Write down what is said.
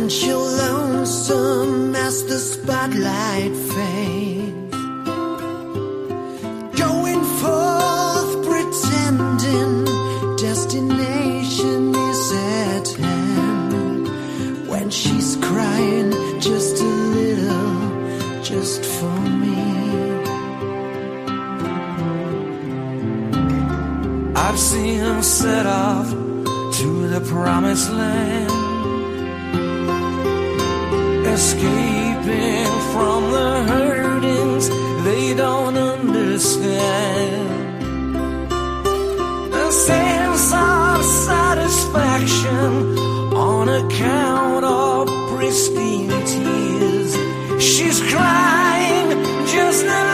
And you're lonesome as the spotlight fades, going forth pretending destination is at hand, when she's crying just a little, just for me. I've seen him set off to the promised land, escaping from the hurtings they don't understand. A sense of satisfaction on account of pristine tears. She's crying just a